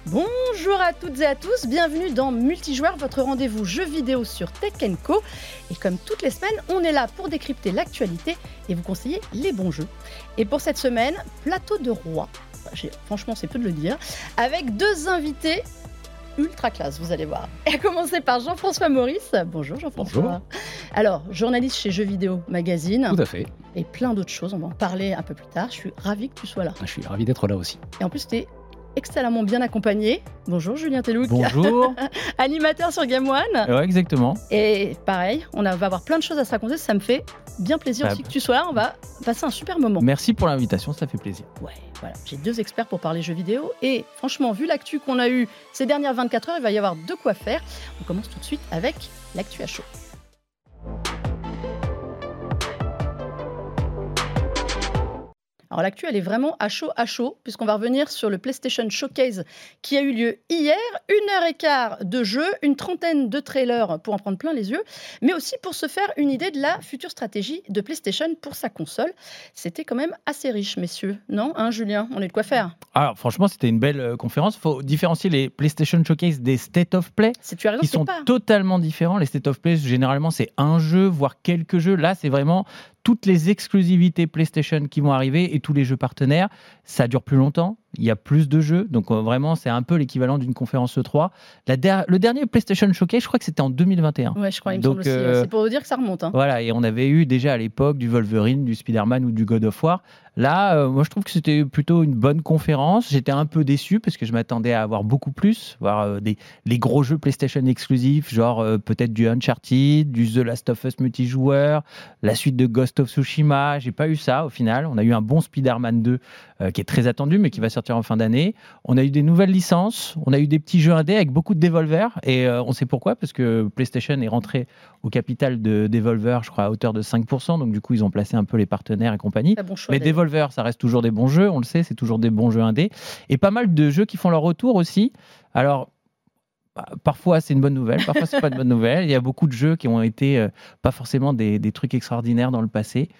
Bonjour à toutes et à tous, bienvenue dans Multijoueur, votre rendez-vous jeux vidéo sur Tech & Co. Et comme toutes les semaines, on est là pour décrypter l'actualité et vous conseiller les bons jeux. Et pour cette semaine, plateau de roi, franchement c'est peu de le dire, avec deux invités ultra classe, vous allez voir. Et à commencer par Jean-François Maurice. Bonjour Jean-François. Bonjour. Alors, journaliste chez Jeux Vidéo Magazine. Tout à fait. Et plein d'autres choses, on va en parler un peu plus tard. Je suis ravie que tu sois là. Je suis ravi d'être là aussi. Et en plus, tu es excellemment bien accompagné. Bonjour Julien Tellouk. Bonjour. Animateur sur Game One. Ouais, exactement. Et pareil, on va avoir plein de choses à se raconter. Ça me fait bien plaisir aussi que tu sois là. On va passer un super moment. Merci pour l'invitation, ça fait plaisir. Ouais, voilà. J'ai deux experts pour parler jeux vidéo. Et franchement, vu l'actu qu'on a eue ces dernières 24 heures, il va y avoir de quoi faire. On commence tout de suite avec l'actu à chaud. Alors l'actu, elle est vraiment à chaud, puisqu'on va revenir sur le PlayStation Showcase qui a eu lieu hier. 1h15 de jeu, une trentaine de trailers pour en prendre plein les yeux, mais aussi pour se faire une idée de la future stratégie de PlayStation pour sa console. C'était quand même assez riche, messieurs. Non, hein, Julien, on est de quoi faire. Alors franchement, c'était une belle conférence. Il faut différencier les PlayStation Showcase des State of Play, tu as raison, qui sont totalement différents. Les State of Play, généralement, c'est un jeu, voire quelques jeux. Là, c'est vraiment toutes les exclusivités PlayStation qui vont arriver et tous les jeux partenaires. Ça dure plus longtemps, il y a plus de jeux, donc vraiment c'est un peu l'équivalent d'une conférence E3. Le dernier PlayStation Showcase, je crois que c'était en 2021. Ouais, je crois, il me semble aussi. C'est pour vous dire que ça remonte. Hein. Voilà, et on avait eu déjà à l'époque du Wolverine, du Spider-Man ou du God of War. Là, moi je trouve que c'était plutôt une bonne conférence. J'étais un peu déçu parce que je m'attendais à avoir beaucoup plus, voir les gros jeux PlayStation exclusifs, genre peut-être du Uncharted, du The Last of Us multijoueur, la suite de Ghost of Tsushima. J'ai pas eu ça au final. On a eu un bon Spider-Man 2 qui est très attendu mais qui va sortir en fin d'année. On a eu des nouvelles licences, on a eu des petits jeux indés avec beaucoup de Devolver et on sait pourquoi, parce que PlayStation est rentré au capital de Devolver, je crois à hauteur de 5%, donc du coup ils ont placé un peu les partenaires et compagnie. Bon choix, mais Devolver, ça reste toujours des bons jeux, on le sait, c'est toujours des bons jeux indés et pas mal de jeux qui font leur retour aussi. Alors parfois c'est une bonne nouvelle, parfois c'est pas une bonne nouvelle. Il y a beaucoup de jeux qui ont été pas forcément des trucs extraordinaires dans le passé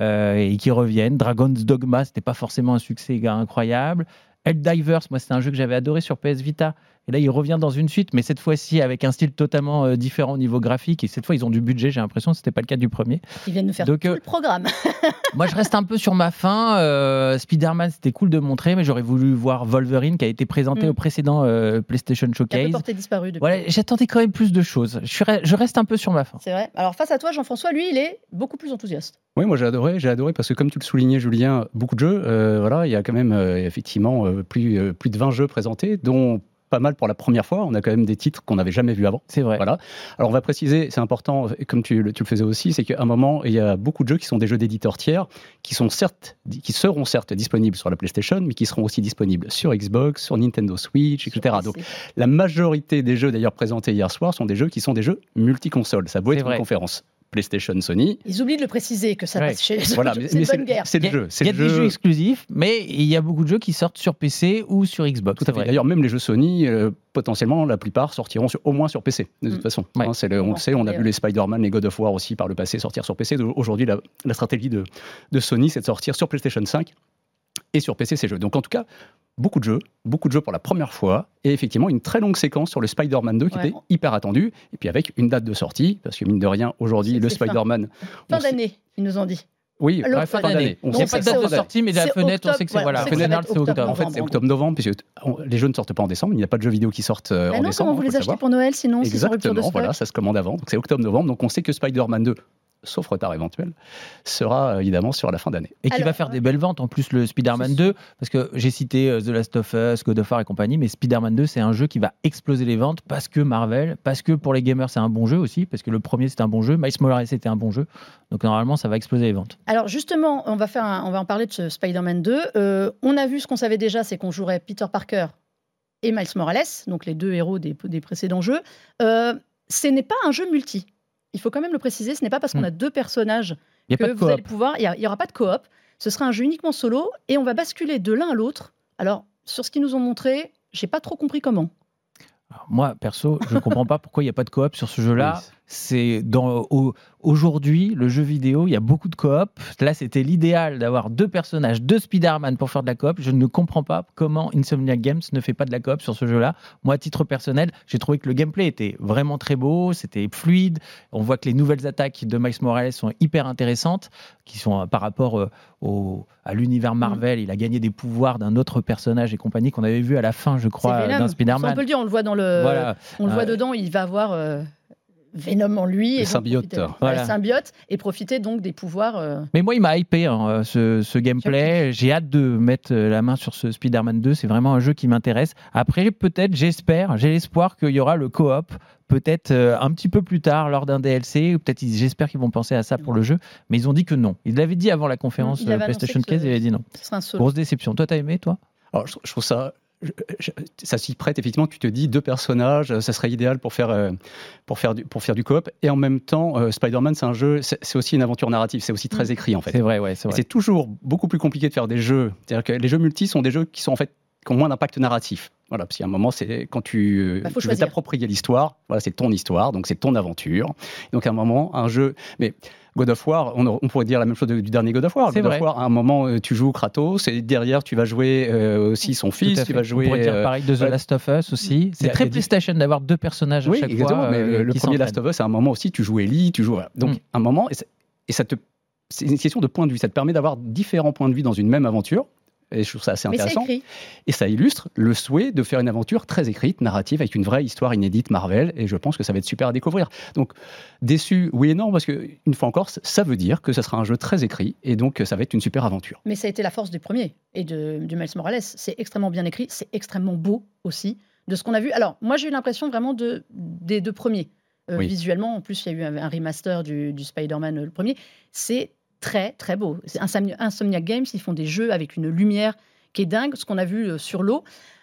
et qui reviennent. Dragon's Dogma, c'était pas forcément un succès incroyable. Helldivers, moi c'était un jeu que j'avais adoré sur PS Vita. Et là, il revient dans une suite, mais cette fois-ci avec un style totalement différent au niveau graphique. Et cette fois, ils ont du budget, j'ai l'impression que ce n'était pas le cas du premier. Ils viennent nous faire tout le programme. Moi, je reste un peu sur ma fain. Spider-Man, c'était cool de montrer, mais j'aurais voulu voir Wolverine qui a été présenté au précédent PlayStation Showcase. Il a porté disparu depuis. Voilà, j'attendais quand même plus de choses. Je reste un peu sur ma fain. C'est vrai. Alors face à toi, Jean-François, lui, il est beaucoup plus enthousiaste. Oui, moi j'ai adoré parce que comme tu le soulignais, Julien, beaucoup de jeux. Voilà, il y a quand même effectivement plus de 20 jeux présentés, dont pas mal pour la première fois. On a quand même des titres qu'on n'avait jamais vus avant. C'est vrai. Voilà. Alors on va préciser, c'est important, comme tu le faisais aussi, c'est qu'à un moment, il y a beaucoup de jeux qui sont des jeux d'éditeurs tiers, qui seront certes disponibles sur la PlayStation, mais qui seront aussi disponibles sur Xbox, sur Nintendo Switch, etc. Donc la majorité des jeux d'ailleurs présentés hier soir sont des jeux qui sont des jeux multi-consoles. Ça a beau être une conférence PlayStation, Sony. Ils oublient de le préciser que ça passe chez voilà, c'est une bonne guerre. C'est le jeu. Il y a des jeux exclusifs, mais il y a beaucoup de jeux qui sortent sur PC ou sur Xbox. Tout à fait. D'ailleurs, même les jeux Sony, potentiellement, la plupart sortiront au moins sur PC, de toute façon. Ouais. On le sait, on a vu les Spider-Man, les God of War aussi par le passé sortir sur PC. Aujourd'hui, la stratégie de Sony, c'est de sortir sur PlayStation 5 et sur PC ces jeux. Donc en tout cas, beaucoup de jeux pour la première fois, et effectivement une très longue séquence sur le Spider-Man 2 qui était hyper attendu, et puis avec une date de sortie, parce que mine de rien, aujourd'hui, le Spider-man... Fin d'année, ils nous ont dit. Oui, fin d'année. Il n'y a pas de date de sortie, mais la fenêtre, on sait que c'est voilà. c'est octobre. En fait, c'est octobre-novembre, puisque les jeux ne sortent pas en décembre, il n'y a pas de jeux vidéo qui sortent en décembre. Comment vous les achetez pour Noël, sinon Exactement, voilà, ça se commande avant. Donc c'est octobre-novembre, donc on sait que Spider-Man 2, sauf retard éventuel, sera évidemment sur la fin d'année. Et qui va faire des belles ventes, en plus, le Spider-Man 2, parce que j'ai cité The Last of Us, God of War et compagnie, mais Spider-Man 2, c'est un jeu qui va exploser les ventes, parce que Marvel, parce que pour les gamers, c'est un bon jeu aussi, parce que le premier, c'était un bon jeu, Miles Morales, c'était un bon jeu, donc normalement, ça va exploser les ventes. Alors justement, on va en parler de ce Spider-Man 2. On a vu ce qu'on savait déjà, c'est qu'on jouerait Peter Parker et Miles Morales, donc les deux héros des précédents jeux. Ce n'est pas un jeu multi. Il faut quand même le préciser, ce n'est pas parce qu'on a deux personnages que vous allez pouvoir... Il n'y aura pas de coop, ce sera un jeu uniquement solo, et on va basculer de l'un à l'autre. Alors, sur ce qu'ils nous ont montré, j'ai pas trop compris comment. Alors, moi, perso, je ne comprends pas pourquoi il n'y a pas de coop sur ce jeu-là. c'est aujourd'hui, le jeu vidéo, il y a beaucoup de coop. Là, c'était l'idéal d'avoir 2 personnages, 2 Spider-Man pour faire de la coop. Je ne comprends pas comment Insomniac Games ne fait pas de la coop sur ce jeu-là. Moi, à titre personnel, j'ai trouvé que le gameplay était vraiment très beau, c'était fluide. On voit que les nouvelles attaques de Miles Morales sont hyper intéressantes, qui sont par rapport à l'univers Marvel. Il a gagné des pouvoirs d'un autre personnage et compagnie qu'on avait vu à la fin, je crois, d'un Spider-Man. On peut le dire, on le voit on le voit dedans, il va avoir Venom en lui, le symbiote. Symbiote, et profiter donc des pouvoirs. Mais moi, il m'a hypé ce gameplay. J'ai hâte de mettre la main sur ce Spider-Man 2. C'est vraiment un jeu qui m'intéresse. Après, peut-être, j'ai l'espoir qu'il y aura le co-op, peut-être un petit peu plus tard, lors d'un DLC. Peut-être, j'espère qu'ils vont penser à ça pour le jeu. Mais ils ont dit que non. Ils l'avaient dit avant la conférence PlayStation 15, ils avaient dit non. Grosse déception. Toi, t'as aimé, toi ? Alors, je trouve ça... ça s'y prête, effectivement. Tu te dis 2 personnages, ça serait idéal pour faire du coop. Et en même temps, Spider-Man, c'est un jeu, c'est aussi une aventure narrative, c'est aussi très écrit en fait. C'est vrai, ouais, c'est vrai. C'est toujours beaucoup plus compliqué de faire des jeux. C'est-à-dire que les jeux multi sont des jeux qui ont moins d'impact narratif. Voilà, parce qu'à un moment, c'est quand tu veux t'approprier l'histoire, voilà, c'est ton histoire, donc c'est ton aventure. Donc à un moment, un jeu... Mais God of War, on pourrait dire la même chose du dernier God of War. God of War, à un moment, tu joues Kratos, et derrière, tu vas jouer aussi son fils, tu vas jouer... On pourrait dire pareil de The Last of Us aussi. C'est très PlayStation d'avoir 2 personnages à chaque fois. Mais le premier Last of Us, à un moment aussi, tu joues Ellie, tu joues... Voilà. Donc, à un moment, c'est une question de point de vue. Ça te permet d'avoir différents points de vue dans une même aventure. Et je trouve ça assez intéressant. Et ça illustre le souhait de faire une aventure très écrite, narrative, avec une vraie histoire inédite Marvel. Et je pense que ça va être super à découvrir. Donc, déçu, oui et non, parce qu'une fois encore, ça veut dire que ça sera un jeu très écrit. Et donc, ça va être une super aventure. Mais ça a été la force du premier et du Miles Morales. C'est extrêmement bien écrit, c'est extrêmement beau aussi, de ce qu'on a vu. Alors, moi, j'ai eu l'impression vraiment des 2 premiers. Visuellement, en plus, il y a eu un remaster du Spider-Man, le premier. C'est très, très beau. C'est Insomniac Games, ils font des jeux avec une lumière qui est dingue, ce qu'on a vu sur l'eau.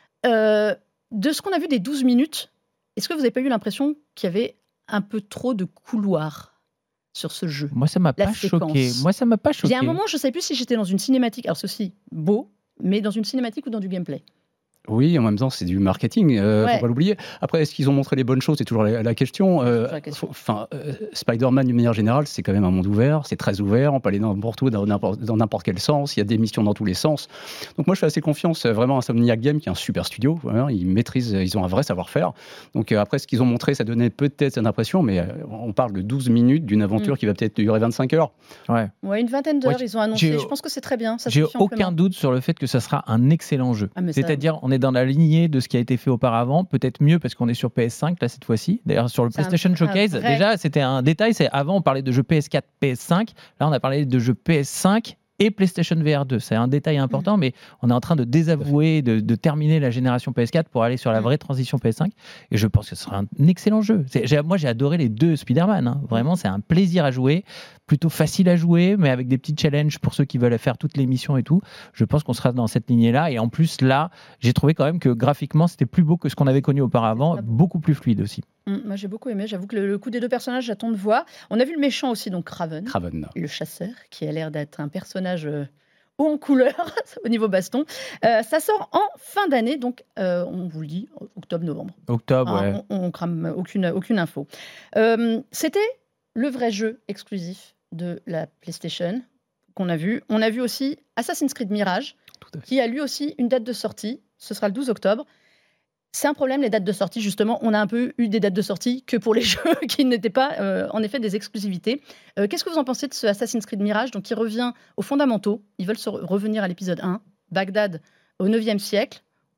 De ce qu'on a vu des 12 minutes, est-ce que vous n'avez pas eu l'impression qu'il y avait un peu trop de couloirs sur ce jeu ? Moi, ça m'a pas choqué. Il y a un moment, je ne savais plus si j'étais dans une cinématique, alors ceci, beau, mais dans une cinématique ou dans du gameplay. Oui, en même temps, c'est du marketing, faut pas l'oublier. Après, est-ce qu'ils ont montré les bonnes choses ? C'est toujours la question. Spider-Man, d'une manière générale, c'est quand même un monde ouvert, c'est très ouvert, on peut aller n'importe où, dans n'importe quel sens, il y a des missions dans tous les sens. Donc moi, je fais assez confiance, vraiment, à Insomniac Games, qui est un super studio, voilà, ils ont un vrai savoir-faire. Donc après, ce qu'ils ont montré, ça donnait peut-être cette impression, mais on parle de 12 minutes d'une aventure qui va peut-être durer 25 heures. Ouais, une vingtaine d'heures, ils ont annoncé. Je pense que c'est très bien. Ça j'ai aucun doute sur le fait que ça sera un excellent jeu. C'est-à-dire, on est dans la lignée de ce qui a été fait auparavant, peut-être mieux parce qu'on est sur PS5 là cette fois-ci. D'ailleurs sur le PlayStation Showcase, déjà c'était un détail, c'est avant on parlait de jeux PS4, PS5, là on a parlé de jeux PS5 et PlayStation VR 2. C'est un détail important, mais on est en train de désavouer, de terminer la génération PS4 pour aller sur la vraie transition PS5. Et je pense que ce sera un excellent jeu. Moi, j'ai adoré les 2 Spider-Man. Hein. Vraiment, c'est un plaisir à jouer. Plutôt facile à jouer, mais avec des petits challenges pour ceux qui veulent faire toutes les missions et tout. Je pense qu'on sera dans cette lignée-là. Et en plus, là, j'ai trouvé quand même que graphiquement, c'était plus beau que ce qu'on avait connu auparavant. Beaucoup plus fluide aussi. Moi, j'ai beaucoup aimé. J'avoue que le coup des 2 personnages, j'attends de voir. On a vu le méchant aussi, donc Kraven. Le chasseur, qui a l'air d'être un personnage haut en couleur au niveau baston. Ça sort en fin d'année, donc on vous le dit, octobre-novembre. Ouais. On crame aucune info. C'était le vrai jeu exclusif de la PlayStation qu'on a vu. On a vu aussi Assassin's Creed Mirage, qui a lui aussi une date de sortie. Ce sera le 12 octobre. C'est un problème, les dates de sortie, justement. On a un peu eu des dates de sortie que pour les jeux qui n'étaient pas, en effet, des exclusivités. Qu'est-ce que vous en pensez de ce Assassin's Creed Mirage, donc, qui revient aux fondamentaux ? Ils veulent revenir à l'épisode 1, Bagdad au 9e siècle.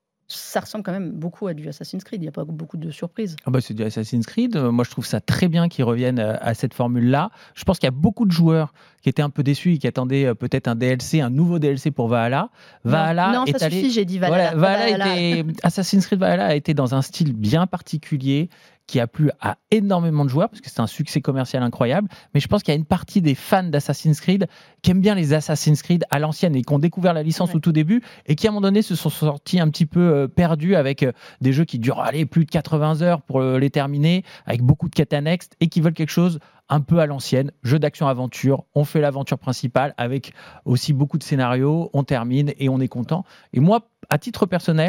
Ça ressemble quand même beaucoup à du Assassin's Creed. Il n'y a pas beaucoup de surprises. C'est du Assassin's Creed. Moi, je trouve ça très bien qu'ils reviennent à cette formule-là. Je pense qu'il y a beaucoup de joueurs qui étaient un peu déçus et qui attendaient peut-être un nouveau DLC pour Valhalla. Non, ça suffit, j'ai dit Valhalla. Assassin's Creed Valhalla a été dans un style bien particulier qui a plu à énormément de joueurs parce que c'est un succès commercial incroyable. Mais je pense qu'il y a une partie des fans d'Assassin's Creed qui aiment bien les Assassin's Creed à l'ancienne et qui ont découvert la licence au tout début et qui à un moment donné se sont sortis un petit peu perdus avec des jeux qui durent plus de 80 heures pour les terminer, avec beaucoup de quêtes annexes et qui veulent quelque chose un peu à l'ancienne, jeu d'action-aventure, on fait l'aventure principale avec aussi beaucoup de scénarios, on termine et on est content. Et moi, à titre personnel,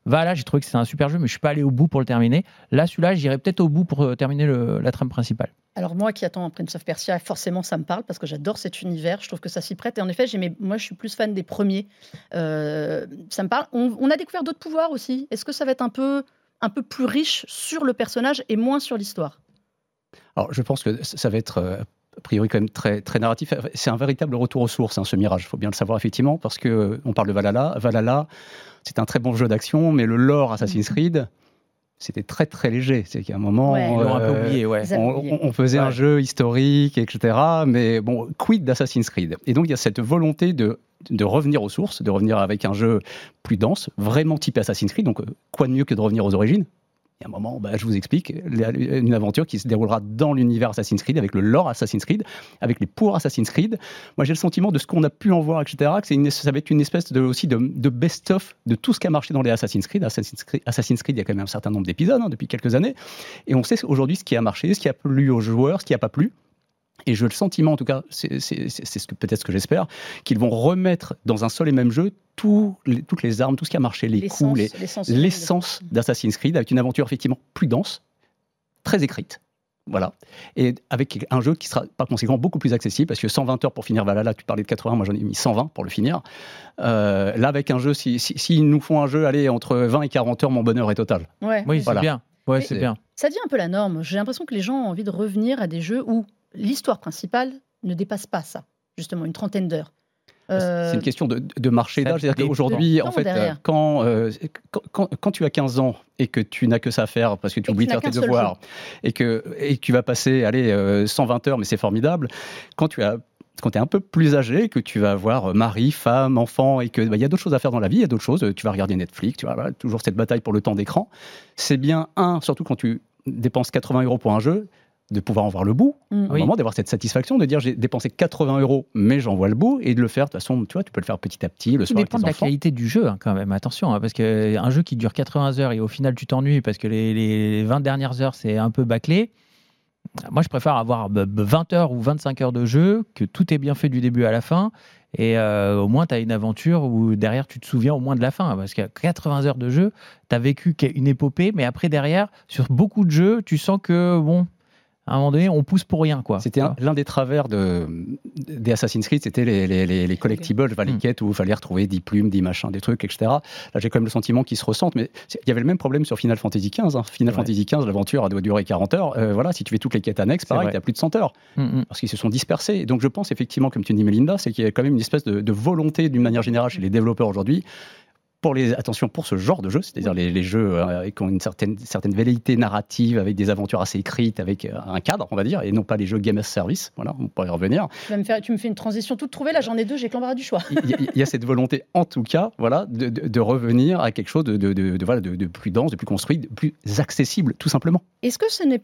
Valhalla, j'ai trouvé que c'était un super jeu, mais je suis pas allé au bout pour le terminer. Là, celui-là, j'irai peut-être au bout pour terminer la trame principale. Alors moi qui attends Prince of Persia, forcément ça me parle parce que j'adore cet univers, je trouve que ça s'y prête. Et en effet, moi je suis plus fan des premiers. Ça me parle. On a découvert d'autres pouvoirs aussi. Est-ce que ça va être un peu plus riche sur le personnage et moins sur l'histoire ? Alors je pense que ça va être a priori quand même très, très narratif. C'est un véritable retour aux sources, ce Mirage, il faut bien le savoir effectivement, parce qu'on parle de Valhalla. Valhalla, c'est un très bon jeu d'action, mais le lore Assassin's Creed, c'était très très léger. C'est qu'à un moment, ils l'ont un peu oublié, on faisait un jeu historique, etc. Mais bon, quid d'Assassin's Creed. Et donc il y a cette volonté de revenir aux sources, de revenir avec un jeu plus dense, vraiment typé Assassin's Creed. Donc quoi de mieux que de revenir aux origines ? Il y a un moment, je vous explique, une aventure qui se déroulera dans l'univers Assassin's Creed, avec le lore Assassin's Creed, avec les pouvoirs Assassin's Creed. Moi, j'ai le sentiment de ce qu'on a pu en voir, etc., que ça va être une espèce de best-of de tout ce qui a marché dans les Assassin's Creed. Assassin's Creed, il y a quand même un certain nombre d'épisodes depuis quelques années. Et on sait aujourd'hui ce qui a marché, ce qui a plu aux joueurs, ce qui n'a pas plu. Et j'ai le sentiment, en tout cas, c'est peut-être ce que j'espère, qu'ils vont remettre dans un seul et même jeu toutes les armes, tout ce qui a marché, les coups, l'essence d'Assassin's Creed, avec une aventure effectivement plus dense, très écrite. Voilà. Et avec un jeu qui sera par conséquent beaucoup plus accessible, parce que 120 heures pour finir Valhalla, tu parlais de 80, moi j'en ai mis 120 pour le finir. Là, avec un jeu, s'ils nous font un jeu, allez, entre 20 et 40 heures, mon bonheur est total. Ouais. Oui, c'est bien. Ouais, c'est bien. Ça devient un peu la norme. J'ai l'impression que les gens ont envie de revenir à des jeux où l'histoire principale ne dépasse pas ça, justement, une trentaine d'heures. C'est une question de marché d'âge. C'est-à-dire qu'aujourd'hui, en fait, quand tu as 15 ans et que tu n'as que ça à faire parce que tu oublies de faire tes devoirs et que tu vas passer 120 heures, mais c'est formidable, quand tu es un peu plus âgé, que tu vas avoir mari, femme, enfant, et qu'il y a d'autres choses à faire dans la vie, il y a d'autres choses, tu vas regarder Netflix, tu vois, toujours cette bataille pour le temps d'écran. C'est bien, surtout quand tu dépenses 80 € pour un jeu, de pouvoir en voir le bout, au moment d'avoir cette satisfaction, de dire j'ai dépensé 80 €, mais j'en vois le bout, et de le faire, de toute façon, tu vois, tu peux le faire petit à petit, le soir avec tes enfants. Ça dépend de la qualité du jeu, quand même, attention, parce qu'un jeu qui dure 80 heures et au final tu t'ennuies parce que les 20 dernières heures c'est un peu bâclé. Moi, je préfère avoir 20 heures ou 25 heures de jeu, que tout est bien fait du début à la fin, et au moins, tu as une aventure où derrière, tu te souviens au moins de la fin. Parce qu'à 80 heures de jeu, tu as vécu une épopée, mais après, derrière, sur beaucoup de jeux, tu sens que, à un moment donné, on pousse pour rien, quoi. C'était l'un des travers des Assassin's Creed, c'était les collectibles, les quêtes où il fallait retrouver 10 plumes, 10 machins, des trucs, etc. Là, j'ai quand même le sentiment qu'ils se ressentent, mais il y avait le même problème sur Final Fantasy XV. Final Fantasy XV, l'aventure doit durer 40 heures. Voilà, si tu fais toutes les quêtes annexes, pareil, tu as plus de 100 heures. Parce qu'ils se sont dispersés. Et donc, je pense effectivement, comme tu dis, Melinda, c'est qu'il y a quand même une espèce de volonté, d'une manière générale, chez les développeurs aujourd'hui, pour ce genre de jeux, c'est-à-dire les jeux qui ont une certaine velléité narrative, avec des aventures assez écrites, avec un cadre, on va dire, et non pas les jeux game as service. Voilà, on pourrait y revenir. Tu me fais une transition toute trouvée, là j'en ai deux, j'ai que l'embarras du choix. Il y a cette volonté, en tout cas, voilà, de revenir à quelque chose de plus dense, de plus construit, de plus accessible, tout simplement. Est-ce que ce ne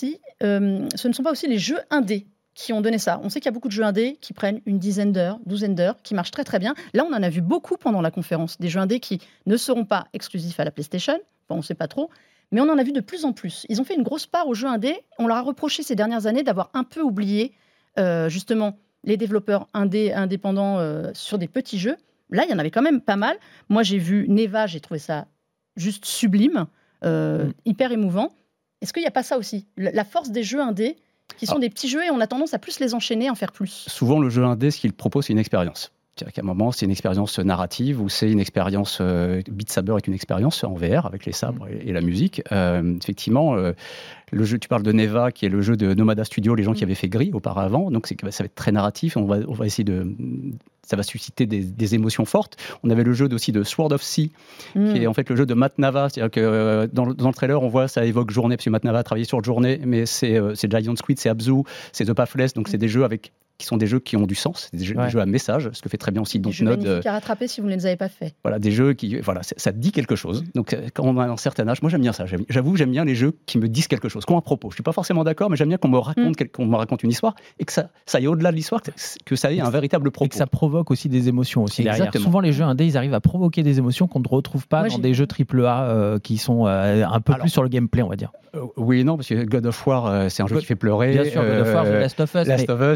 sont pas aussi les jeux indés qui ont donné ça? On sait qu'il y a beaucoup de jeux indés qui prennent une dizaine d'heures, douzaine d'heures, qui marchent très très bien. Là, on en a vu beaucoup pendant la conférence, des jeux indés qui ne seront pas exclusifs à la PlayStation, on ne sait pas trop, mais on en a vu de plus en plus. Ils ont fait une grosse part aux jeux indés. On leur a reproché ces dernières années d'avoir un peu oublié justement les développeurs indépendants sur des petits jeux. Là, il y en avait quand même pas mal. Moi, j'ai vu Neva, j'ai trouvé ça juste sublime, hyper émouvant. Est-ce qu'il n'y a pas ça aussi, la force des jeux indés qui sont des petits jeux et on a tendance à plus les enchaîner, en faire plus? Souvent, le jeu indé, ce qu'il propose, c'est une expérience. C'est-à-dire qu'à un moment, c'est une expérience narrative ou c'est une expérience... Beat Saber est une expérience en VR avec les sabres et la musique. Effectivement, le jeu, tu parles de Neva, qui est le jeu de Nomada Studio, les gens qui avaient fait Gris auparavant. Donc, ça va être très narratif. On va essayer ça va susciter des émotions fortes. On avait le jeu aussi de Sword of Sea, qui est en fait le jeu de Matt Nava. C'est-à-dire que dans le trailer, on voit, ça évoque Journée, parce que Matt Nava a travaillé sur Journée, mais c'est Giant Squid, c'est Abzu, c'est The Pathless. Donc, c'est des jeux qui sont des jeux qui ont du sens, des jeux à message, ce que fait très bien aussi Dontnod. Des jeux magnifiques à rattraper si vous ne les avez pas faits. Voilà, des jeux qui, ça dit quelque chose. Donc, quand on a un certain âge, moi j'aime bien ça. J'avoue, j'aime bien les jeux qui me disent quelque chose, qui ont un propos. Je suis pas forcément d'accord, mais j'aime bien qu'on me raconte une histoire et que ça aille au-delà de l'histoire, que ça ait un véritable propos. Et que ça provoque aussi des émotions aussi derrière. Souvent, les jeux indés, ils arrivent à provoquer des émotions qu'on ne retrouve pas dans des jeux AAA qui sont un peu plus sur le gameplay, on va dire. Oui et non, parce que God of War, c'est un jeu qui fait pleurer. Bien sûr, God of War, The Last of Us. Il y en a pas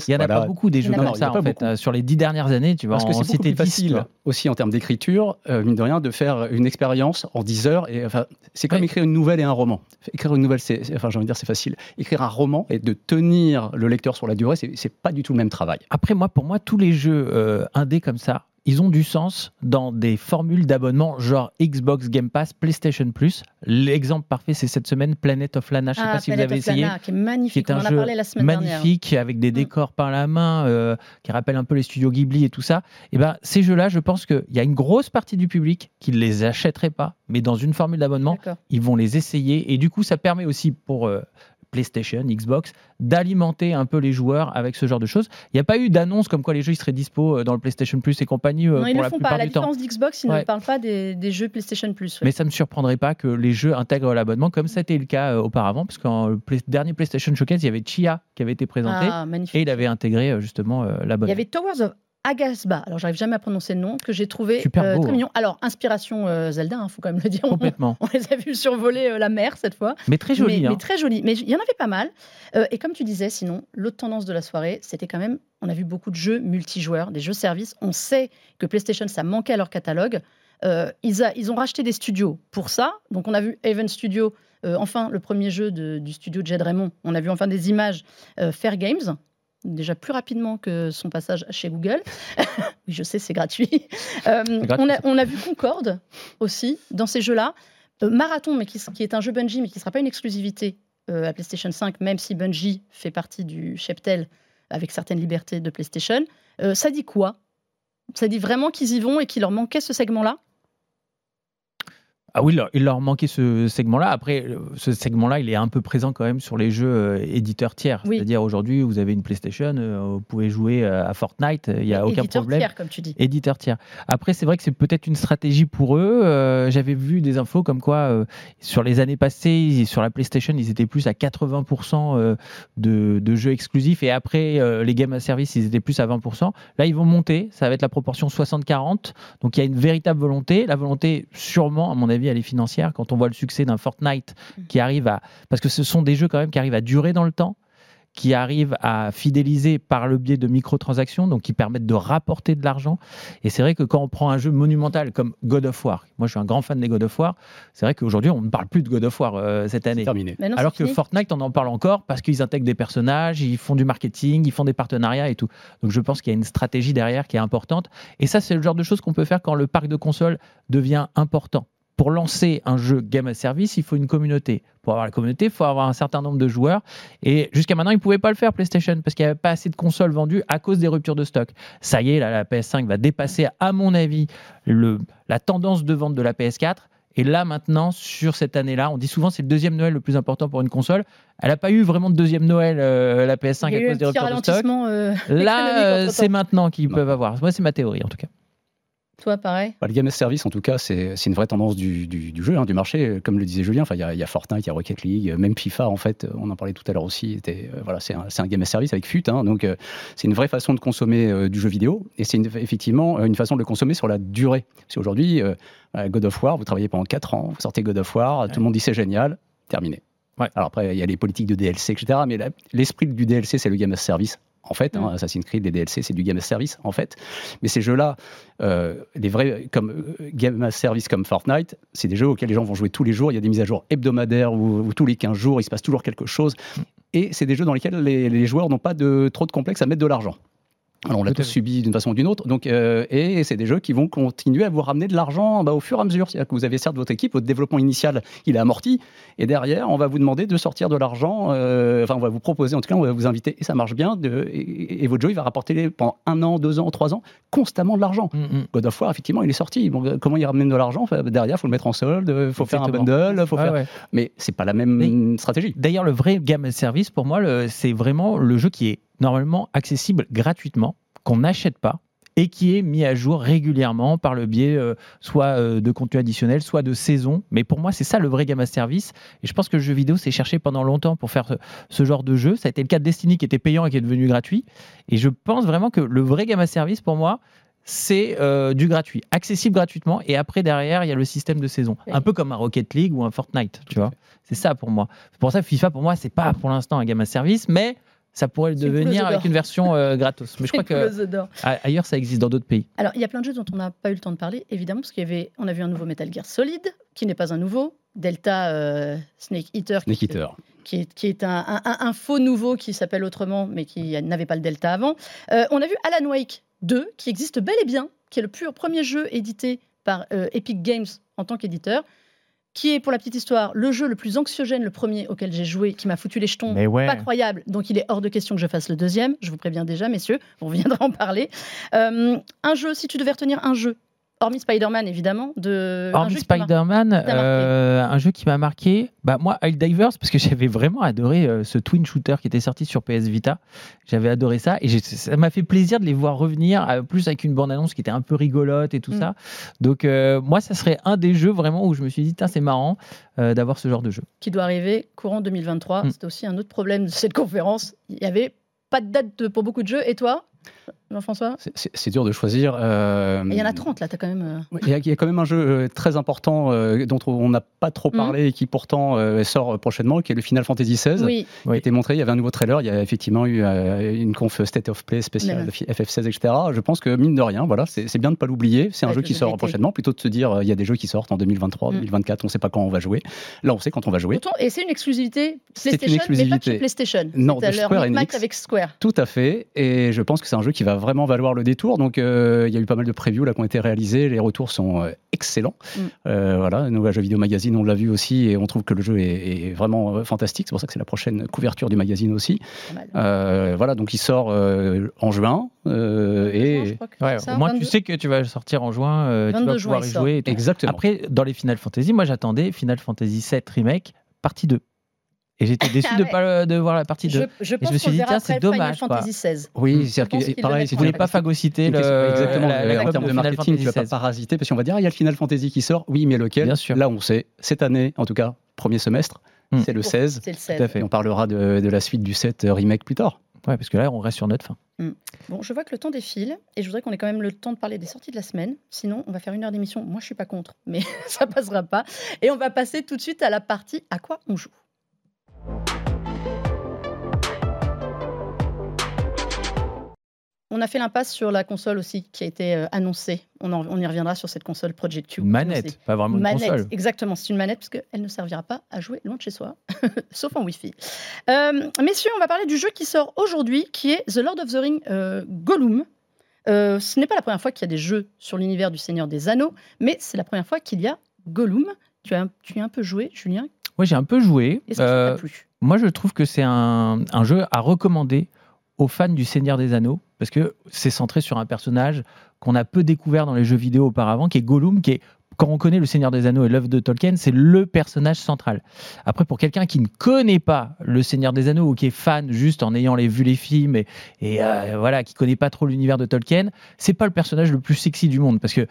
beaucoup des jeux comme ça, en fait. Sur les 10 dernières années, tu vois, parce que c'est beaucoup plus facile aussi en termes d'écriture, mine de rien, de faire une expérience en 10 heures. Et, enfin, c'est comme écrire une nouvelle et un roman. Écrire une nouvelle, j'ai envie de dire, c'est facile. Écrire un roman et de tenir le lecteur sur la durée, c'est pas du tout le même travail. Après, pour moi, tous les jeux indés comme ça, ils ont du sens dans des formules d'abonnement genre Xbox Game Pass, PlayStation Plus. L'exemple parfait, c'est cette semaine Planet of Lana. Je ne sais pas si vous avez essayé. Lana, qui est magnifique. Qui est un on en a jeu parlé la semaine magnifique dernière. avec des décors par la main, qui rappellent un peu les studios Ghibli et tout ça. Et ben, ces jeux-là, je pense qu'il y a une grosse partie du public qui ne les achèterait pas, mais dans une formule d'abonnement, ils vont les essayer. Et du coup, ça permet aussi pour PlayStation, Xbox, d'alimenter un peu les joueurs avec ce genre de choses. Il n'y a pas eu d'annonce comme quoi les jeux ils seraient dispo dans le PlayStation Plus et compagnie non, pour ils la le font plupart pas. À la du temps. différence d'Xbox, ils ne parlent pas des jeux PlayStation Plus. Mais ça ne me surprendrait pas que les jeux intègrent l'abonnement, comme ça a été le cas auparavant, parce qu'en dernier PlayStation Showcase, il y avait Chia qui avait été présenté, et il avait intégré justement l'abonnement. Il y avait Towers of Agasba, alors j'arrive jamais à prononcer le nom, que j'ai trouvé super beau, très mignon. Alors, inspiration Zelda, faut quand même le dire. Complètement. On les a vus survoler la mer cette fois. Mais très joli. Mais très joli. Mais il y en avait pas mal. Et comme tu disais, sinon, l'autre tendance de la soirée, c'était quand même, on a vu beaucoup de jeux multijoueurs, des jeux services. On sait que PlayStation, ça manquait à leur catalogue. Ils ont racheté des studios pour ça. Donc, on a vu Haven Studio, enfin, le premier jeu du studio Jed Raymond. On a vu enfin des images Fair Games, déjà plus rapidement que son passage chez Google. Oui, je sais, c'est gratuit. On a vu Concorde aussi dans ces jeux-là. Marathon, mais qui est un jeu Bungie, mais qui ne sera pas une exclusivité à PlayStation 5, même si Bungie fait partie du cheptel avec certaines libertés de PlayStation. Ça dit quoi ? Ça dit vraiment qu'ils y vont et qu'il leur manquait ce segment-là ? Ah oui, il leur manquait ce segment-là. Après, ce segment-là, il est un peu présent quand même sur les jeux éditeurs tiers. Oui. C'est-à-dire, aujourd'hui, vous avez une PlayStation, vous pouvez jouer à Fortnite, il n'y a aucun problème. Éditeur tiers, comme tu dis. Éditeur tiers. Après, c'est vrai que c'est peut-être une stratégie pour eux. J'avais vu des infos comme quoi, sur les années passées, sur la PlayStation, ils étaient plus à 80% de jeux exclusifs. Et après, les Game as Service, ils étaient plus à 20%. Là, ils vont monter. Ça va être la proportion 60-40. Donc, il y a une véritable volonté. La volonté, sûrement, à mon avis, elle est financière. Quand on voit le succès d'un Fortnite qui arrive à... Parce que ce sont des jeux quand même qui arrivent à durer dans le temps, qui arrivent à fidéliser par le biais de microtransactions, donc qui permettent de rapporter de l'argent. Et c'est vrai que quand on prend un jeu monumental comme God of War, moi je suis un grand fan des God of War, c'est vrai qu'aujourd'hui on ne parle plus de God of War cette année. Terminé. Non, alors que Fortnite, on en parle encore parce qu'ils intègrent des personnages, ils font du marketing, ils font des partenariats et tout. Donc je pense qu'il y a une stratégie derrière qui est importante. Et ça, c'est le genre de choses qu'on peut faire quand le parc de consoles devient important. Pour lancer un jeu Game as Service, il faut une communauté. Pour avoir la communauté, il faut avoir un certain nombre de joueurs. Et jusqu'à maintenant, ils ne pouvaient pas le faire, PlayStation, parce qu'il n'y avait pas assez de consoles vendues à cause des ruptures de stock. Ça y est, là, la PS5 va dépasser, à mon avis, la tendance de vente de la PS4. Et là, maintenant, sur cette année-là, on dit souvent que c'est le deuxième Noël le plus important pour une console. Elle n'a pas eu vraiment de deuxième Noël, la PS5, à cause des ruptures de stock. Là, c'est maintenant qu'ils peuvent avoir. Moi, c'est ma théorie, en tout cas. Toi, pareil. Le Game as Service, en tout cas, c'est une vraie tendance du jeu, du marché. Comme le disait Julien, il y a Fortnite, il y a Rocket League, même FIFA, en fait, on en parlait tout à l'heure aussi. C'est un Game as Service avec FUT. Donc, c'est une vraie façon de consommer du jeu vidéo. Et c'est effectivement une façon de le consommer sur la durée. Parce qu'aujourd'hui, God of War, vous travaillez pendant 4 ans, vous sortez God of War, tout le monde dit c'est génial, terminé. Ouais. Alors après, il y a les politiques de DLC, etc. Mais l'esprit du DLC, c'est le Game as Service. En fait, Assassin's Creed, les DLC, c'est du Game as Service, en fait. Mais ces jeux-là, les vrais Game as Service comme Fortnite, c'est des jeux auxquels les gens vont jouer tous les jours. Il y a des mises à jour hebdomadaires ou tous les 15 jours, il se passe toujours quelque chose. Et c'est des jeux dans lesquels les joueurs n'ont pas trop de complexe à mettre de l'argent. Alors on l'a tous subi d'une façon ou d'une autre, donc, et c'est des jeux qui vont continuer à vous ramener de l'argent au fur et à mesure. C'est-à-dire que vous avez certes votre équipe, votre développement initial, il est amorti, et derrière, on va vous demander de sortir de l'argent, on va vous proposer, en tout cas, on va vous inviter, et ça marche bien, et votre jeu, il va rapporter pendant 1 an, 2 ans, 3 ans, constamment de l'argent. God of War, effectivement, il est sorti. Bon, comment il ramène de l'argent ? Derrière, il faut le mettre en solde, il faut faire un bundle, mais c'est pas la même stratégie. D'ailleurs, le vrai Game as Service, pour moi, c'est vraiment le jeu qui est normalement accessible gratuitement, qu'on n'achète pas et qui est mis à jour régulièrement par le biais soit de contenu additionnel, soit de saison. Mais pour moi, c'est ça le vrai Game as Service. Et je pense que le jeu vidéo s'est cherché pendant longtemps pour faire ce genre de jeu. Ça a été le cas de Destiny qui était payant et qui est devenu gratuit. Et je pense vraiment que le vrai Game as Service, pour moi, c'est du gratuit, accessible gratuitement. Et après, derrière, il y a le système de saison. Un peu comme un Rocket League ou un Fortnite, tu vois. C'est ça pour moi. Pour ça, FIFA, pour moi, c'est pas pour l'instant un Game as Service, mais ça pourrait le devenir avec une version gratos. Mais je crois que ailleurs, ça existe dans d'autres pays. Alors, il y a plein de jeux dont on n'a pas eu le temps de parler, évidemment, parce on a vu un nouveau Metal Gear Solid, qui n'est pas un nouveau, Delta Snake Eater, qui est un faux nouveau qui s'appelle autrement, mais qui n'avait pas le Delta avant. On a vu Alan Wake 2, qui existe bel et bien, qui est le premier jeu édité par Epic Games en tant qu'éditeur, qui est, pour la petite histoire, le jeu le plus anxiogène, le premier auquel j'ai joué, qui m'a foutu les jetons, pas croyable. Donc il est hors de question que je fasse le deuxième. Je vous préviens déjà, messieurs, on reviendra en parler. Un jeu, si tu devais retenir un jeu, hormis Spider-Man, évidemment. Hormis Spider-Man, un jeu qui m'a marqué, moi, Helldivers, parce que j'avais vraiment adoré ce twin shooter qui était sorti sur PS Vita. J'avais adoré ça et ça m'a fait plaisir de les voir revenir, plus avec une bande-annonce qui était un peu rigolote et tout ça. Donc, moi, ça serait un des jeux vraiment où je me suis dit, c'est marrant d'avoir ce genre de jeu. Qui doit arriver courant 2023. C'était aussi un autre problème de cette conférence. Il n'y avait pas de date pour beaucoup de jeux. Et toi, Jean-François ? C'est dur de choisir. Il y en a 30 là, t'as quand même. Il y a quand même un jeu très important dont on n'a pas trop parlé et qui pourtant sort prochainement, qui est le Final Fantasy XVI. Qui a été montré. Il y avait un nouveau trailer. Il y a effectivement eu une conf State of Play spéciale de FF16, etc. Je pense que mine de rien, voilà, c'est bien de ne pas l'oublier. C'est un jeu qui sort prochainement, plutôt de se dire il y a des jeux qui sortent en 2023, 2024. On ne sait pas quand on va jouer. Là, on sait quand on va jouer. Et c'est une exclusivité PlayStation, mais pas chez PlayStation. Non, c'est leur micmac avec Square. Tout à fait. Et je pense que c'est un jeu qui va vraiment valoir le détour. Donc, il y a eu pas mal de previews là, qui ont été réalisés. Les retours sont excellents. Voilà, Nouveau Jeu Vidéo Magazine, on l'a vu aussi et on trouve que le jeu est vraiment fantastique. C'est pour ça que c'est la prochaine couverture du magazine aussi. Voilà, donc il sort en juin. Au moins, tu sais que tu vas sortir en juin. Tu vas pouvoir y jouer. Exactement. Après, dans les Final Fantasy, moi j'attendais Final Fantasy VII Remake, partie 2. Et j'étais déçu de voir la partie 2. Je me suis dit, tiens, c'est dommage. Final Fantasy XVI. Oui, c'est pareil. Si tu voulais pas phagocyter exactement en termes de marketing, tu vas pas parasiter parce qu'on va dire, il y a le Final Fantasy qui sort. Oui, mais lequel ? Bien sûr. Là, on sait, cette année, en tout cas, premier semestre, c'est le 16. C'est le 16. Tout à fait. Et on parlera de la suite du 7 remake plus tard. Ouais, parce que là, on reste sur notre fin. Bon, je vois que le temps défile et je voudrais qu'on ait quand même le temps de parler des sorties de la semaine. Sinon, on va faire 1 heure d'émission. Moi, je suis pas contre, mais ça passera pas. Et on va passer tout de suite à la partie à quoi on joue. On a fait l'impasse sur la console aussi qui a été annoncée. On y reviendra sur cette console Project Q. Une manette, pas vraiment une console. Exactement, c'est une manette parce qu'elle ne servira pas à jouer loin de chez soi, sauf en Wi-Fi. Messieurs, on va parler du jeu qui sort aujourd'hui, qui est The Lord of the Rings Gollum. Ce n'est pas la première fois qu'il y a des jeux sur l'univers du Seigneur des Anneaux, mais c'est la première fois qu'il y a Gollum. Tu as un peu joué, Julien ? Oui, j'ai un peu joué. Est-ce que ça t'a plu ? Moi, je trouve que c'est un jeu à recommander aux fans du Seigneur des Anneaux, parce que c'est centré sur un personnage qu'on a peu découvert dans les jeux vidéo auparavant, qui est Gollum, qui est, quand on connaît le Seigneur des Anneaux et l'œuvre de Tolkien, c'est le personnage central. Après, pour quelqu'un qui ne connaît pas le Seigneur des Anneaux ou qui est fan juste en ayant vu les films et voilà, qui connaît pas trop l'univers de Tolkien, c'est pas le personnage le plus sexy du monde, parce que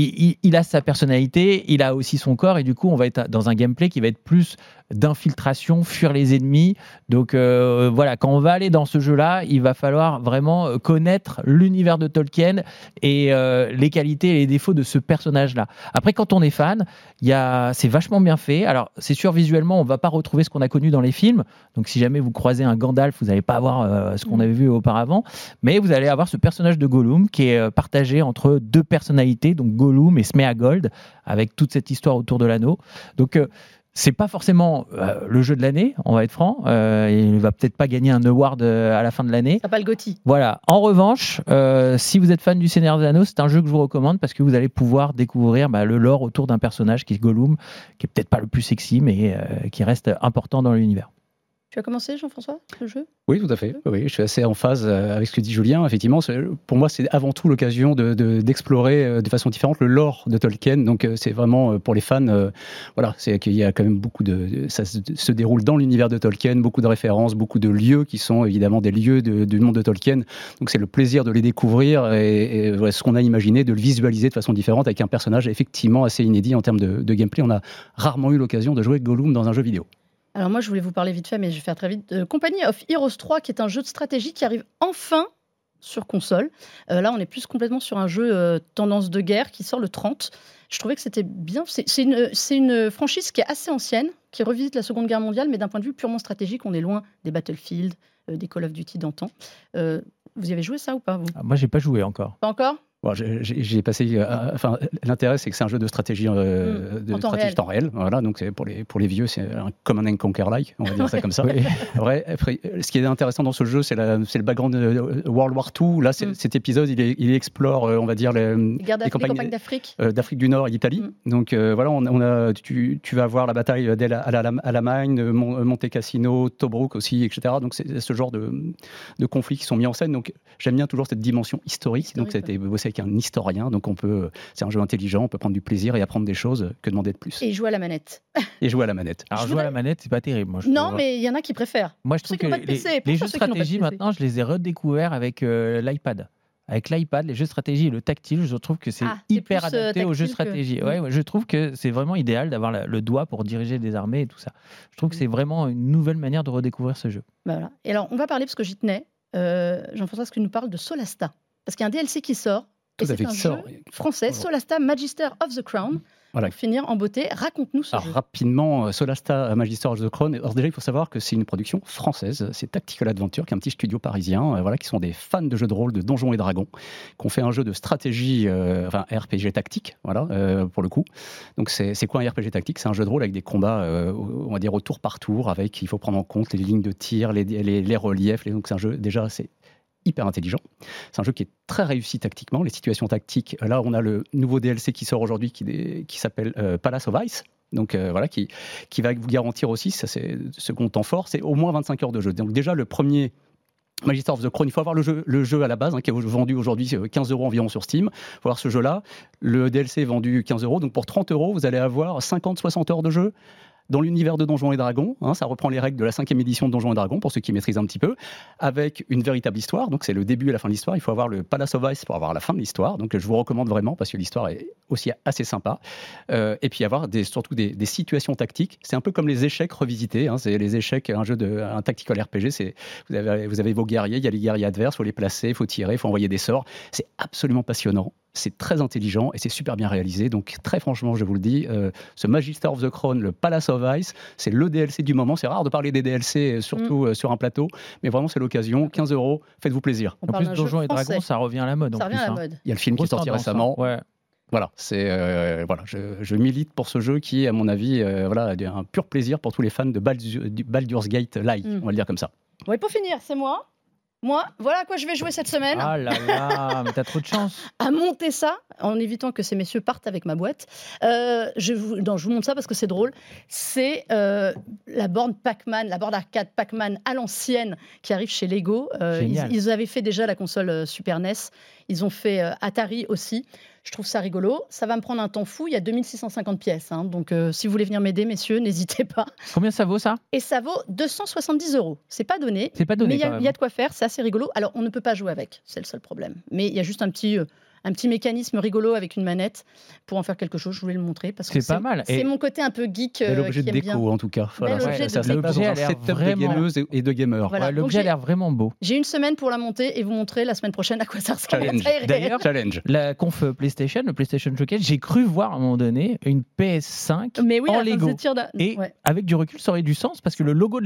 il a sa personnalité, il a aussi son corps, et du coup, on va être dans un gameplay qui va être plus d'infiltration, fuir les ennemis. Donc voilà, quand on va aller dans ce jeu-là, il va falloir vraiment connaître l'univers de Tolkien et les qualités et les défauts de ce personnage-là. Après, quand on est fan, c'est vachement bien fait. Alors, c'est sûr, visuellement, on ne va pas retrouver ce qu'on a connu dans les films. Donc, si jamais vous croisez un Gandalf, vous n'allez pas avoir ce qu'on avait vu auparavant. Mais vous allez avoir ce personnage de Gollum qui est partagé entre deux personnalités, donc Gollum et Sméagol, avec toute cette histoire autour de l'anneau. Donc, c'est pas forcément le jeu de l'année, on va être franc. Il va peut-être pas gagner un award à la fin de l'année. Ça pas le GOTY. Voilà. En revanche, si vous êtes fan du Seigneur des Anneaux, c'est un jeu que je vous recommande parce que vous allez pouvoir découvrir le lore autour d'un personnage qui est Gollum, qui est peut-être pas le plus sexy, mais qui reste important dans l'univers. Tu as commencé, Jean-François, le jeu ? Oui, tout à fait. Oui, je suis assez en phase avec ce que dit Julien. Effectivement, pour moi, c'est avant tout l'occasion d'explorer de façon différente le lore de Tolkien. Donc, c'est vraiment pour les fans. Voilà, c'est qu'il y a quand même ça se déroule dans l'univers de Tolkien, beaucoup de références, beaucoup de lieux qui sont évidemment des lieux du monde de Tolkien. Donc, c'est le plaisir de les découvrir et ce qu'on a imaginé, de le visualiser de façon différente avec un personnage effectivement assez inédit en termes de gameplay. On a rarement eu l'occasion de jouer Gollum dans un jeu vidéo. Alors moi, je voulais vous parler vite fait, mais je vais faire très vite. Company of Heroes 3, qui est un jeu de stratégie qui arrive enfin sur console. Là, on est plus complètement sur un jeu tendance de guerre qui sort le 30. Je trouvais que c'était bien. C'est une franchise qui est assez ancienne, qui revisite la Seconde Guerre mondiale, mais d'un point de vue purement stratégique, on est loin des Battlefield, des Call of Duty d'antan. Vous y avez joué ça ou pas, vous ? Moi, j'ai pas joué encore. Pas encore ? Bon, j'ai passé. L'intérêt, c'est que c'est un jeu de stratégie, temps réel. Voilà, donc pour les vieux, c'est un Command & Conquer-like, on va dire ça comme ça. Oui. Après, ce qui est intéressant dans ce jeu, c'est le background de World War II. Là, cet épisode, il explore, on va dire, les campagnes d'Afrique. D'Afrique du Nord et d'Italie. Donc voilà, tu vas avoir la bataille d'El Alamein, Monte Cassino, Tobruk aussi, etc. Donc c'est ce genre de conflits qui sont mis en scène. Donc j'aime bien toujours cette dimension historique. Donc ça a été bossé avec un historien, donc c'est un jeu intelligent, on peut prendre du plaisir et apprendre des choses, que demander de plus. Et jouer à la manette. Alors jouer à la manette, c'est pas terrible. Moi, non, mais il y en a qui préfèrent. Moi, je trouve que les jeux de stratégie, maintenant, je les ai redécouverts avec l'iPad. Avec l'iPad, les jeux de stratégie et le tactile, je trouve que c'est hyper adapté aux jeux de stratégie. Ouais, je trouve que c'est vraiment idéal d'avoir le doigt pour diriger des armées et tout ça. Je trouve que c'est vraiment une nouvelle manière de redécouvrir ce jeu. Voilà. Et alors, on va parler, parce que j'y tenais, Jean-François, ce que nous parle de Solasta. Parce qu'il y a un DLC qui sort. Et c'est un jeu français, Solasta Magister of the Crown. Voilà. Pour finir en beauté, raconte-nous ce jeu. Rapidement, Solasta Magister of the Crown. Alors déjà, il faut savoir que c'est une production française. C'est Tactical Adventure, qui est un petit studio parisien, qui sont des fans de jeux de rôle, de Donjons et Dragons, qui ont fait un jeu de stratégie, RPG tactique, pour le coup. Donc c'est quoi un RPG tactique ? C'est un jeu de rôle avec des combats, on va dire au tour par tour, il faut prendre en compte les lignes de tir, les reliefs. Donc c'est un jeu, déjà, c'est hyper intelligent. C'est un jeu qui est très réussi tactiquement. Les situations tactiques, là, on a le nouveau DLC qui sort aujourd'hui qui s'appelle Palace of Ice. Donc qui va vous garantir aussi, ça c'est ce qu'on temps fort, c'est au moins 25 heures de jeu. Donc déjà, le premier Magister of the Crown, il faut avoir le jeu à la base, qui est vendu aujourd'hui 15 € environ sur Steam. Il faut avoir ce jeu-là. Le DLC est vendu 15 €. Donc pour 30 €, vous allez avoir 50-60 heures de jeu dans l'univers de Donjons et Dragons. Ça reprend les règles de la 5e édition de Donjons et Dragons, pour ceux qui maîtrisent un petit peu, avec une véritable histoire. Donc c'est le début et la fin de l'histoire. Il faut avoir le Palace of Ice pour avoir la fin de l'histoire. Donc je vous recommande vraiment, parce que l'histoire est aussi assez sympa. Et puis avoir surtout des situations tactiques. C'est un peu comme les échecs revisités. C'est les échecs, un tactical RPG. Vous avez vos guerriers, il y a les guerriers adverses, il faut les placer, il faut tirer, il faut envoyer des sorts. C'est absolument passionnant. C'est très intelligent et c'est super bien réalisé. Donc très franchement, je vous le dis, ce Magister of the Crown, le Palace of Ice, c'est le DLC du moment. C'est rare de parler des DLC, surtout sur un plateau, mais vraiment c'est l'occasion. 15 €, faites-vous plaisir. En plus, Donjons et Dragons, ça revient à la mode. Il y a le film qui est sorti récemment. Ouais. Voilà, je milite pour ce jeu qui est, à mon avis, un pur plaisir pour tous les fans de Baldur's Gate-like, on va le dire comme ça. Oui, pour finir, c'est moi. Voilà à quoi je vais jouer cette semaine. Ah là là, mais t'as trop de chance. À monter ça, en évitant que ces messieurs partent avec ma boîte. Je vous montre ça parce que c'est drôle. C'est la borne Pac-Man, la borne arcade Pac-Man à l'ancienne qui arrive chez Lego. Ils avaient fait déjà la console Super NES. Ils ont fait Atari aussi. Je trouve ça rigolo. Ça va me prendre un temps fou. Il y a 2650 pièces. Donc, si vous voulez venir m'aider, messieurs, n'hésitez pas. Combien ça vaut, ça ? Et ça vaut 270 €. C'est pas donné. C'est pas donné, mais il y a de quoi faire. C'est assez rigolo. Alors, on ne peut pas jouer avec. C'est le seul problème. Mais il y a juste un petit mécanisme rigolo avec une manette pour en faire quelque chose. Je voulais le montrer parce que c'est pas mal. C'est mon côté un peu geek. L'objet de déco, en tout cas. L'objet a l'air vraiment... de gameuses et de gamers. Voilà. L'objet a l'air vraiment beau. J'ai une semaine pour la monter et vous montrer la semaine prochaine à quoi ça ressemble. D'ailleurs, la conf PlayStation, le PlayStation Showcase, j'ai cru voir à un moment donné une PS5 en Lego. Et avec du recul, ça aurait du sens parce que le logo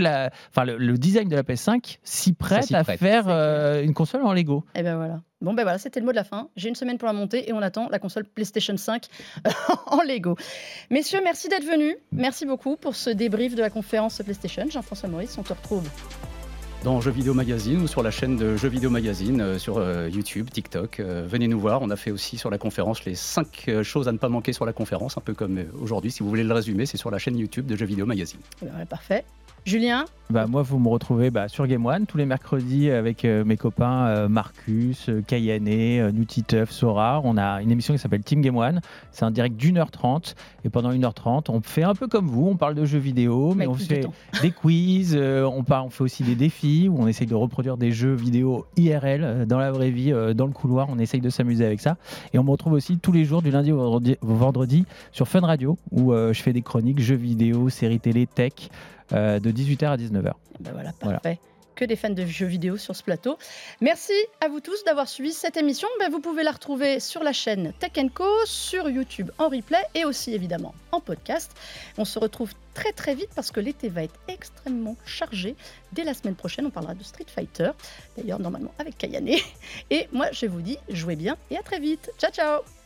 le design de la PS5 s'y prête à faire une console en Lego. Et ben voilà. Bon, ben voilà, c'était le mot de la fin. J'ai une semaine pour la monter et on attend la console PlayStation 5 en Lego. Messieurs, merci d'être venus. Merci beaucoup pour ce débrief de la conférence PlayStation. Jean-François Maurice, on te retrouve dans Jeux Vidéo Magazine ou sur la chaîne de Jeux Vidéo Magazine sur YouTube, TikTok. Venez nous voir. On a fait aussi sur la conférence les 5 choses à ne pas manquer sur la conférence, un peu comme aujourd'hui. Si vous voulez le résumer, c'est sur la chaîne YouTube de Jeux Vidéo Magazine. Ouais, parfait. Julien ? Moi, vous me retrouvez sur Game One tous les mercredis avec mes copains Marcus, Kayane, Nutiteuf, Sora. On a une émission qui s'appelle Team Game One. C'est un direct d'1h30. Et pendant 1h30, on fait un peu comme vous. On parle de jeux vidéo, mais on fait des quiz. On fait aussi des défis où on essaye de reproduire des jeux vidéo IRL dans la vraie vie, dans le couloir. On essaye de s'amuser avec ça. Et on me retrouve aussi tous les jours du lundi au vendredi sur Fun Radio où je fais des chroniques jeux vidéo, séries télé, tech. De 18h à 19h. Ben voilà, parfait. que des fans de jeux vidéo sur ce plateau. Merci à vous tous d'avoir suivi cette émission. Vous pouvez la retrouver sur la chaîne Tech & Co, sur YouTube en replay et aussi évidemment en podcast. On se retrouve très très vite parce que l'été va être extrêmement chargé. Dès la semaine prochaine, on parlera de Street Fighter, d'ailleurs normalement avec Kayane. Et moi je vous dis, jouez bien et à très vite. Ciao ciao.